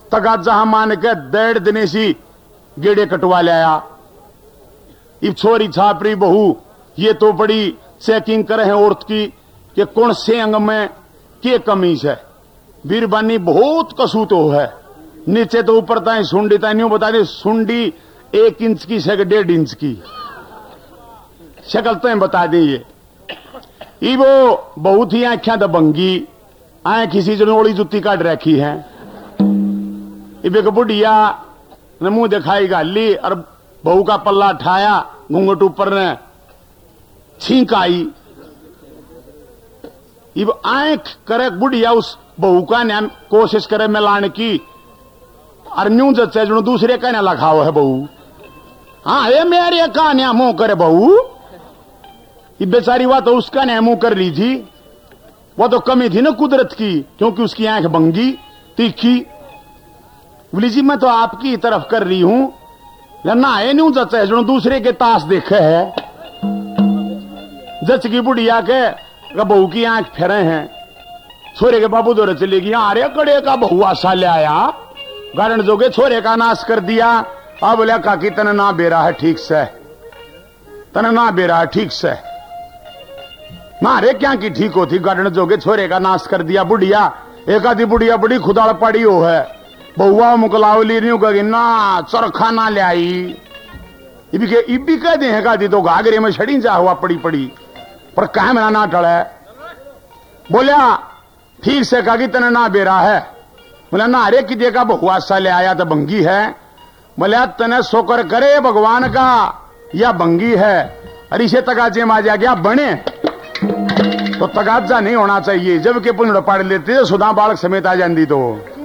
तगाजा मान के 1.5 दिन सी गेड़े कटवा लाया। इब छोरी छापरी बहू ये तो बड़ी चेकिंग करे हैं औरत की कि कौन से अंग में के कमीज है। बीरबानी बहुत कसू तो है, नीचे तो ऊपर ताई सुंडी ताई न्यू बता दे, सुंडी 1 इंच की से 1.5 इंच की शक्ल तो बता दी। ये वो बहुत ही आंखें दबंगी, आंख किसी जनोड़ी जुत्ती काट रखी है। इब एक बुढ़िया ने मुंह दिखाई गाली और बहू का पल्ला उठाया, घूंघट ऊपर ने छींक आई। इब आंख करे बुढ़िया उस बहू का नाम कोशिश करे मिलाने की, और न्यू जच्चे जो दूसरे का ना लखाओ है बहू। हाँ ये मेरे का ना मुंह करे बहू। ये बेचारी वो तो उसका ना मुंह कर रही थी, वो तो कमी थी ना कुदरत की, क्योंकि उसकी आंख बंगी तीखी। बोली जी मैं तो आपकी तरफ कर रही हूं, ना ये न्यू जच्चे जो दूसरे के ताश देखे है। जच की बुढ़िया के बहू की आंख फेरे हैं, छोरे के बाबू दौरे चली गई। अरे कड़े का बहू आशा ले आया, गारण जोगे छोरे का नाश कर दिया। अब बोलिया काकी तने ना बेरा है ठीक से, तने ना बेरा है ठीक से ना। अरे क्या की ठीक होती, गारण जोगे छोरे का नाश कर दिया। बुढ़िया एक आधी बुढ़िया बड़ी खुदाड़ पड़ी हो है, बहुआ मुकलावली नहीं कही ना चरखा ना ले आई। इबी कह दे है दी तो घाघरे में छड़ी जा हुआ पड़ी पड़ी, पर कह मेरा ना टले। बोलिया ठीक से कहा कि तने ना बेरा है। बोला ना अरे कि देखा बहुआ सा ले आया तो बंगी है। बोलिया तने शोकर करे भगवान का या बंगी है, और इसे तगाजे में आ जा गया बने तो तगाजा नहीं होना चाहिए। जबकि पुण्य पाड़ लेते सुधा बालक समेत आ जाती तो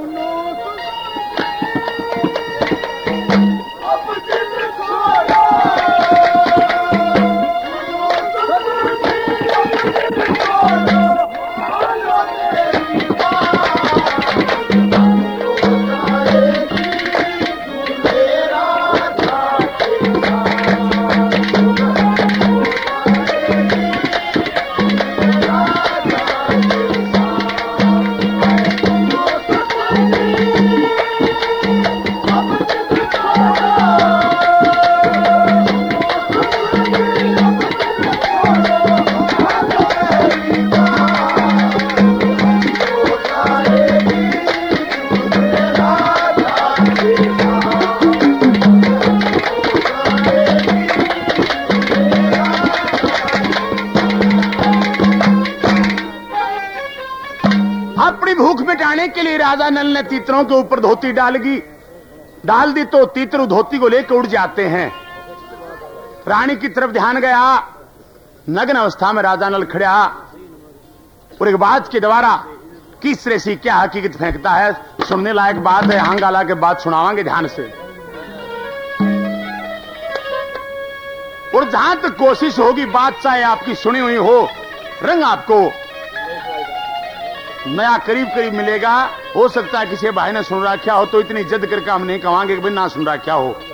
के लिए राजा नल ने तीतरों के ऊपर धोती डाल दी तो तीतर धोती को लेकर उड़ जाते हैं। रानी की तरफ ध्यान गया, नग्न अवस्था में राजा नल खड़ा और एक बात के द्वारा किस तरह से क्या हकीकत फेंकता है, सुनने लायक बात है। हंगाला के बाद सुनावांगे ध्यान से। और जहां तक कोशिश होगी बात चाहे आपकी सुनी हुई हो, रंग आपको नया करीब करीब मिलेगा। हो सकता है किसी भाई ने सुन रखा हो तो इतनी जिद करके हम नहीं कहांगे कि भाई ना सुन रखा हो।